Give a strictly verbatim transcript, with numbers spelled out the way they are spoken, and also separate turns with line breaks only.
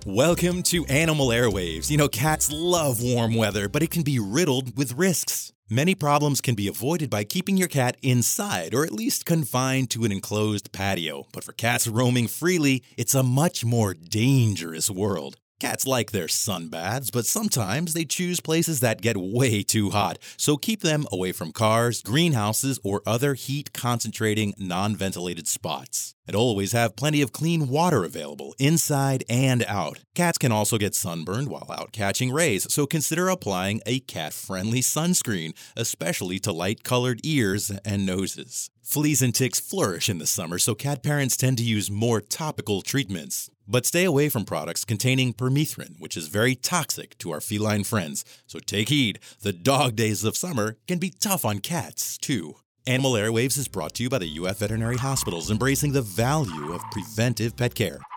Welcome to Animal Airwaves. You know, cats love warm weather, but it can be riddled with risks. Many problems can be avoided by keeping your cat inside or at least confined to an enclosed patio. But for cats roaming freely, it's a much more dangerous world. Cats like their sunbaths, but sometimes they choose places that get way too hot. So keep them away from cars, greenhouses, or other heat-concentrating, non-ventilated spots. And always have plenty of clean water available, inside and out. Cats can also get sunburned while out catching rays, so consider applying a cat-friendly sunscreen, especially to light-colored ears and noses. Fleas and ticks flourish in the summer, so cat parents tend to use more topical treatments. But stay away from products containing permethrin, which is very toxic to our feline friends. So take heed, the dog days of summer can be tough on cats, too. Animal Airwaves is brought to you by the U F Veterinary Hospitals, embracing the value of preventive pet care.